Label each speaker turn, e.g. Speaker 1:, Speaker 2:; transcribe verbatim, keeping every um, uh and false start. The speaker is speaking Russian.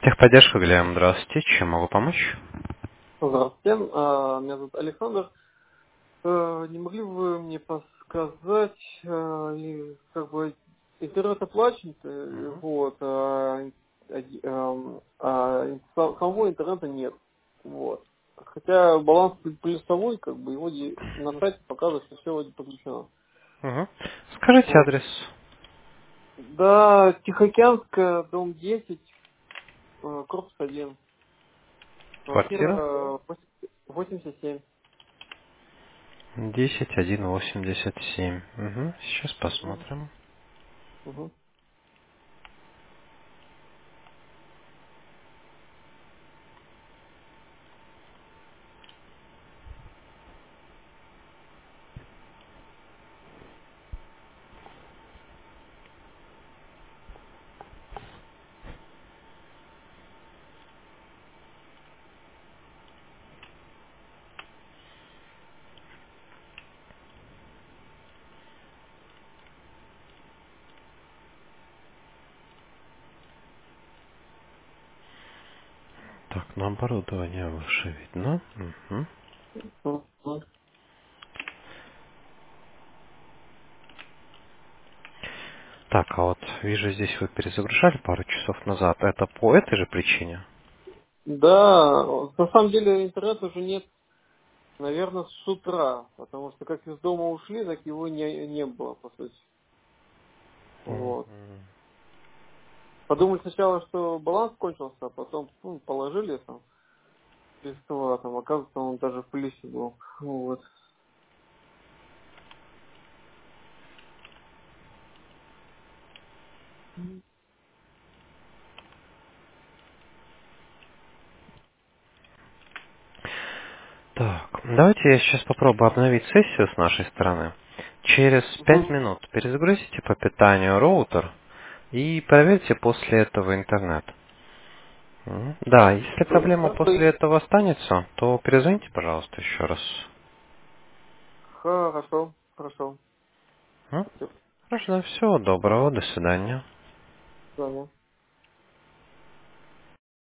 Speaker 1: Техподдержка, Глеб, здравствуйте. Чем могу помочь?
Speaker 2: Здравствуйте, а, меня зовут Александр. Э, Не могли бы вы мне подсказать, э, и, как бы интернет оплачен, э,
Speaker 1: Мгм.
Speaker 2: вот, а, а, эм, а са- самого интернета нет, вот. Хотя баланс плюсовой, как бы его де- на сайте показывает, что все вроде подключено.
Speaker 1: Мгм. Скажите
Speaker 2: Вот.
Speaker 1: адрес.
Speaker 2: Да, Тихоокеанская, дом десять, э, корпус один,
Speaker 1: Квартира?
Speaker 2: квартира восемьдесят семь.
Speaker 1: десять тысяч сто восемьдесят семь. Угу. Сейчас
Speaker 2: Мгм.
Speaker 1: посмотрим.
Speaker 2: Мгм.
Speaker 1: Так, на оборудование выше видно. Мгм.
Speaker 2: Мгм.
Speaker 1: Так, а вот вижу, здесь вы перезагружали пару часов назад. Это по этой же причине?
Speaker 2: Да, на самом деле интернета уже нет, наверное, с утра, потому что как из дома ушли, так его не, не было, по сути. Вот.
Speaker 1: Мгм.
Speaker 2: Подумали сначала, что баланс кончился, а потом ну, положили там средства, там, оказывается, он даже в плюсе был. Вот.
Speaker 1: Так, давайте я сейчас попробую обновить сессию с нашей стороны. Через пять
Speaker 2: Мгм.
Speaker 1: минут перезагрузите по питанию роутер и проверьте после этого интернет. Мгм. Да, если проблема
Speaker 2: Хорошо,
Speaker 1: после этого останется, то перезвоните, пожалуйста, еще раз.
Speaker 2: хорошо, хорошо.
Speaker 1: М?
Speaker 2: Спасибо.
Speaker 1: Хорошо, всего доброго, до свидания.
Speaker 2: До свидания.